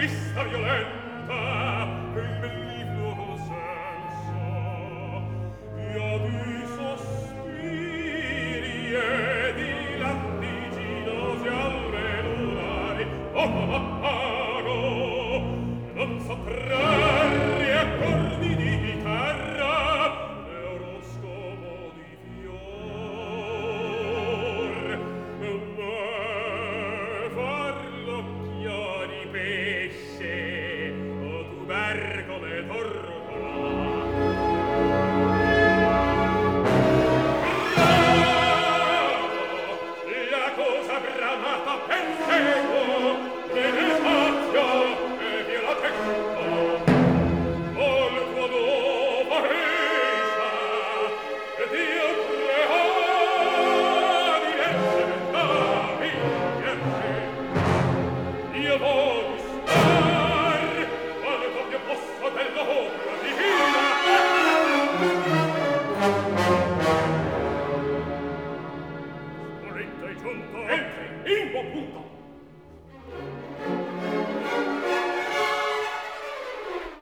vista violenta e il benigno senso io di sospiri e di lattiginosi alveolari non sottrarri accordi di terra né oroscopo di fior né farlocchioni pesce o tubercole tortola la cosa bramata pensevo nel spazio e via la testa o il tuo nuovo risa e Dio creò diverse io voglio star quanto più posso dell'opera divina Poletta è giunto entri in buon punto